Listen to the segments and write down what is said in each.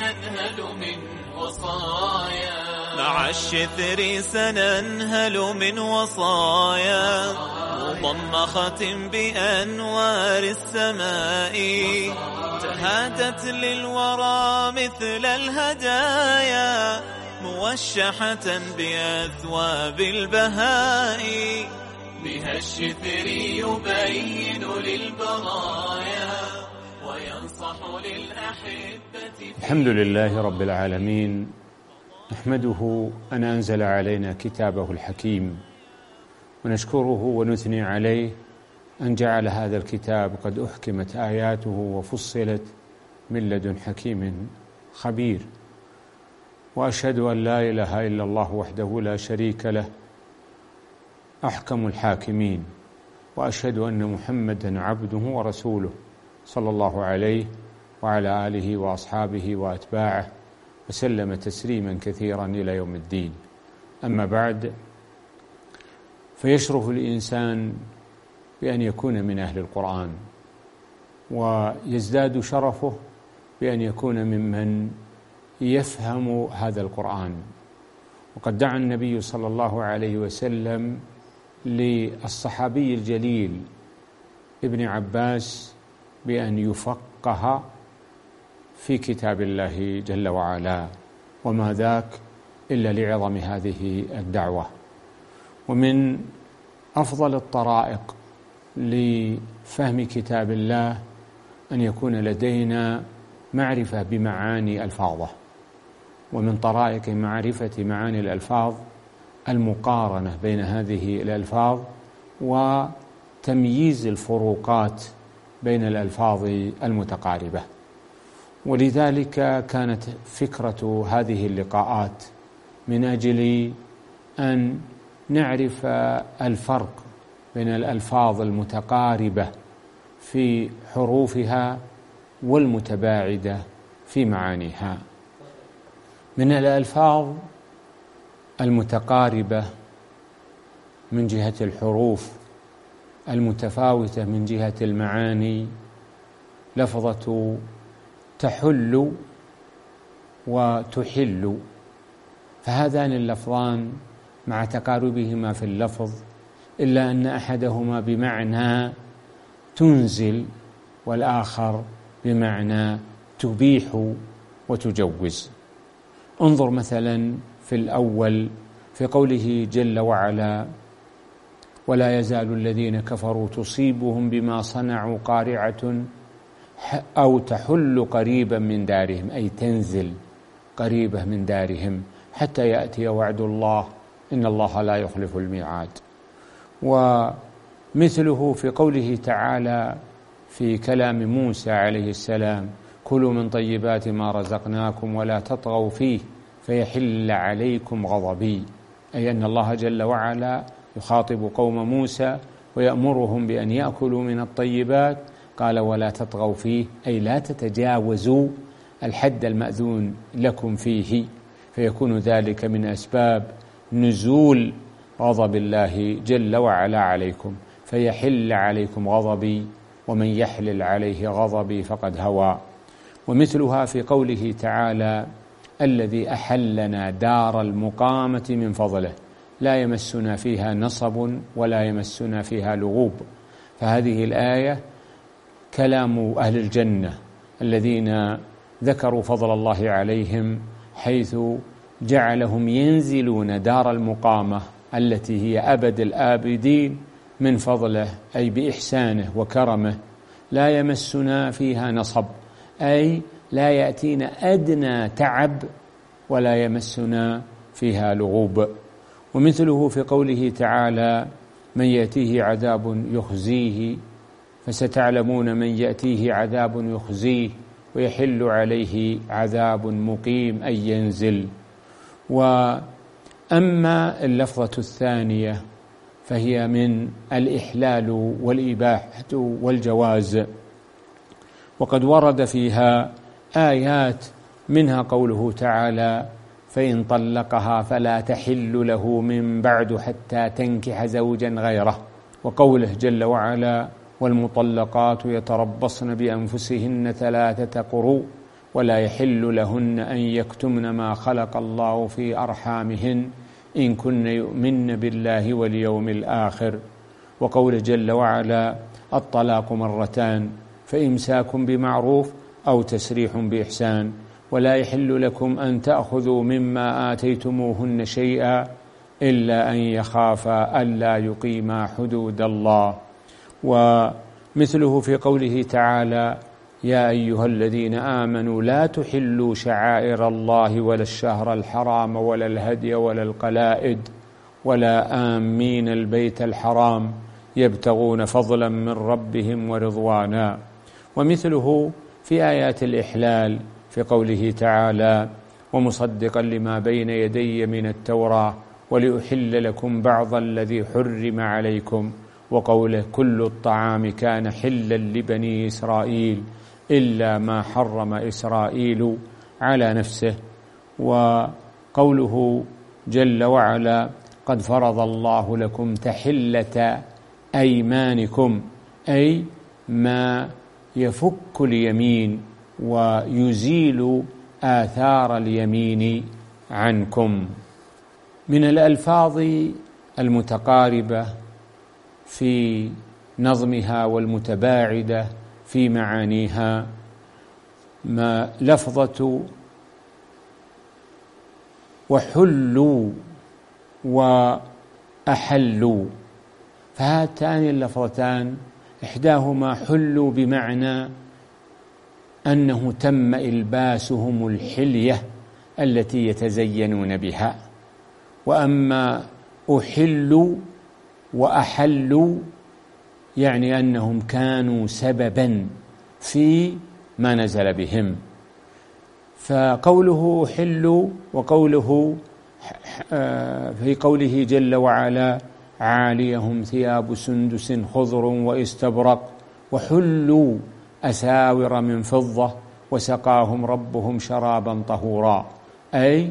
ننهل من وصايا مع الشثر سننهل من وصايا مضمخة بأنوار السماء تهادت للورى مثل الهدايا موشحة بأثواب البهاء بها الشثر يبين للبرايا وينصح للأحبة. الحمد لله رب العالمين، نحمده أن أنزل علينا كتابه الحكيم، ونشكره ونثني عليه أن جعل هذا الكتاب قد أحكمت آياته وفصلت من لدن حكيم خبير. وأشهد أن لا إله إلا الله وحده لا شريك له أحكم الحاكمين، وأشهد أن محمدا عبده ورسوله صلى الله عليه وعلى آله وأصحابه وأتباعه وسلم تسليما كثيرا إلى يوم الدين. أما بعد، فيشرف الإنسان بأن يكون من أهل القرآن، ويزداد شرفه بأن يكون ممن يفهم هذا القرآن. وقد دعا النبي صلى الله عليه وسلم للصحابي الجليل ابن عباس بأن يفقه في كتاب الله جل وعلا، وما ذاك إلا لعظم هذه الدعوة. ومن أفضل الطرائق لفهم كتاب الله أن يكون لدينا معرفة بمعاني ألفاظه، ومن طرائق معرفة معاني الألفاظ المقارنة بين هذه الألفاظ وتمييز الفروقات بين الألفاظ المتقاربة. ولذلك كانت فكرة هذه اللقاءات من أجل أن نعرف الفرق بين الألفاظ المتقاربة في حروفها والمتباعدة في معانيها. من الألفاظ المتقاربة من جهة الحروف، المتفاوتة من جهة المعاني، لفظة تحل وتحل، فهذان اللفظان مع تقاربهما في اللفظ إلا أن أحدهما بمعنى تنزل والآخر بمعنى تبيح وتجوز. انظر مثلا في الأول في قوله جل وعلا: ولا يزال الذين كفروا تصيبهم بما صنعوا قارعة أو تحل قريبا من دارهم، أي تنزل قريبة من دارهم حتى يأتي وعد الله إن الله لا يخلف الميعاد. ومثله في قوله تعالى في كلام موسى عليه السلام: كلوا من طيبات ما رزقناكم ولا تطغوا فيه فيحل عليكم غضبي، أي أن الله جل وعلا يخاطب قوم موسى ويأمرهم بأن يأكلوا من الطيبات، قال: ولا تطغوا فيه، أي لا تتجاوزوا الحد المأذون لكم فيه، فيكون ذلك من أسباب نزول غضب الله جل وعلا عليكم، فيحل عليكم غضبي ومن يحلل عليه غضبي فقد هوى. ومثلها في قوله تعالى: الذي أحلنا دار المقامة من فضله لا يمسنا فيها نصب ولا يمسنا فيها لغوب. فهذه الآية كلام أهل الجنة الذين ذكروا فضل الله عليهم، حيث جعلهم ينزلون دار المقامة التي هي أبد الآبدين من فضله، أي بإحسانه وكرمه. لا يمسنا فيها نصب، أي لا يأتينا أدنى تعب، ولا يمسنا فيها لغوب. ومثله في قوله تعالى: من يأتيه عذاب يخزيه فستعلمون من يأتيه عذاب يخزيه ويحل عليه عذاب مقيم، أي ينزل. وأما اللفظة الثانية فهي من الإحلال والإباحة والجواز، وقد ورد فيها آيات، منها قوله تعالى: فإن طلقها فلا تحل له من بعد حتى تنكح زوجا غيره، وقوله جل وعلا: والمطلقات يتربصن بأنفسهن 3 قروء، ولا يحل لهن أن يكتمن ما خلق الله في أرحامهن إن كن يؤمن بالله واليوم الآخر. وقول جل وعلا: الطلاق مرتان فإمساك بمعروف أو تسريح بإحسان، ولا يحل لكم أن تأخذوا مما آتيتموهن شيئا إلا أن يخافا ألا يقيما حدود الله. ومثله في قوله تعالى: يا أيها الذين آمنوا لا تحلوا شعائر الله ولا الشهر الحرام ولا الهدي ولا القلائد ولا آمين البيت الحرام يبتغون فضلا من ربهم ورضوانا. ومثله في آيات الإحلال في قوله تعالى: ومصدقا لما بين يدي من التوراة ولأحل لكم بعض الذي حرم عليكم. وقوله: كل الطعام كان حلا لبني إسرائيل إلا ما حرم إسرائيل على نفسه. وقوله جل وعلا: قد فرض الله لكم تحلة أيمانكم، أي ما يفك اليمين ويزيل آثار اليمين عنكم. من الألفاظ المتقاربة في نظمها والمتباعدة في معانيها ما لفظة وحلوا وأحلوا، فهاتان اللفظتان إحداهما حلوا بمعنى أنه تم إلباسهم الحلية التي يتزينون بها، وأما أحلوا وأحلوا يعني أنهم كانوا سببا في ما نزل بهم. فقوله أحلوا وقوله في قوله جل وعلا: عاليهم ثياب سندس خضر واستبرق وحلوا أساور من فضة وسقاهم ربهم شرابا طهورا، أي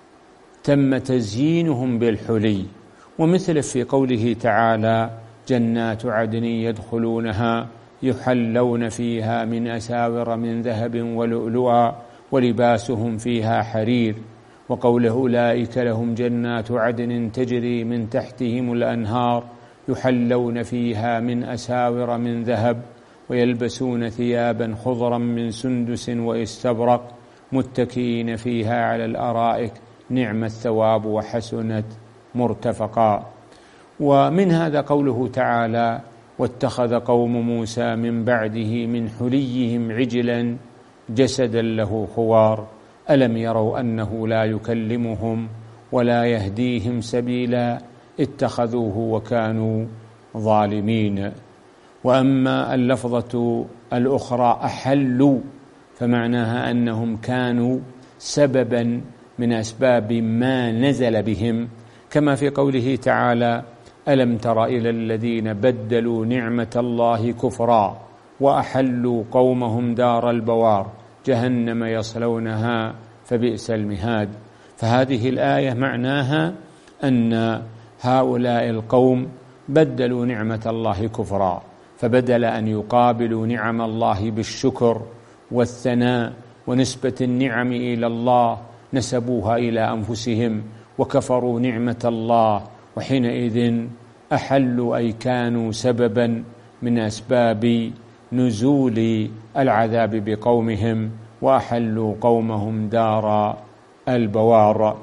تم تزيينهم بالحلي. ومثل في قوله تعالى: جنات عدن يدخلونها يحلون فيها من أساور من ذهب ولؤلؤا ولباسهم فيها حرير. وقوله: أولئك لهم جنات عدن تجري من تحتهم الأنهار يحلون فيها من أساور من ذهب ويلبسون ثيابا خضرا من سندس واستبرق متكئين فيها على الأرائك نعم الثواب وحسنت مرتفقا. ومن هذا قوله تعالى: واتخذ قوم موسى من بعده من حليهم عجلا جسدا له خوار ألم يروا أنه لا يكلمهم ولا يهديهم سبيلا اتخذوه وكانوا ظالمين. وأما اللفظة الأخرى أحلوا فمعناها أنهم كانوا سببا من أسباب ما نزل بهم، كما في قوله تعالى: ألم تر إلى الذين بدلوا نعمة الله كفرا وأحلوا قومهم دار البوار جهنم يصلونها فبئس المهاد. فهذه الآية معناها أن هؤلاء القوم بدلوا نعمة الله كفرا، فبدل أن يقابلوا نعم الله بالشكر والثناء ونسبة النعم إلى الله نسبوها إلى أنفسهم وكفروا نعمة الله، وحينئذ أحلوا أي كانوا سببا من أسباب نزول العذاب بقومهم وأحلوا قومهم دار البوار.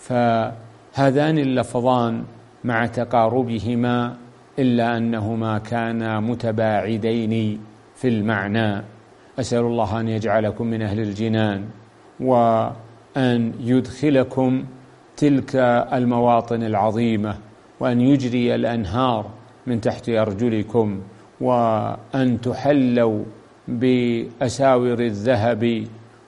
فهذان اللفظان مع تقاربهما إلا أنهما كانا متباعدين في المعنى. أسأل الله أن يجعلكم من أهل الجنان وأن يدخلكم تلك المواطن العظيمة وأن يجري الأنهار من تحت أرجلكم وأن تحلوا بأساور الذهب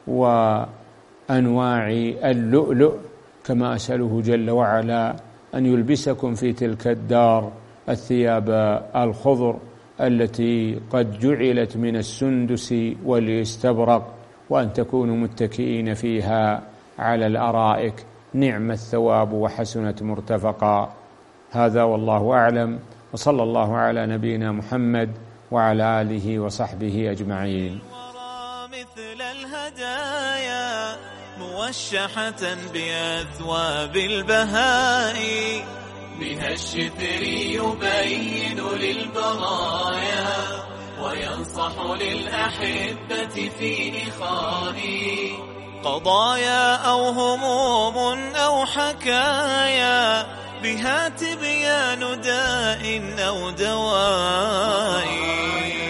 وأنواع اللؤلؤ، كما أسأله جل وعلا أن يلبسكم في تلك الدار الثياب الخضر التي قد جعلت من السندس والاستبرق، وأن تكونوا متكئين فيها على الأرائك نعم الثواب وحسنت مرتفقا. هذا والله أعلم، وصلى الله على نبينا محمد وعلى آله وصحبه أجمعين. مثل الهدايا موشحة بأثواب البهاء بها الشثر يبين للبرايا وينصح للأحبة في إخائي قضايا أو هموم أو حكايا بها تبيان داء أو دواء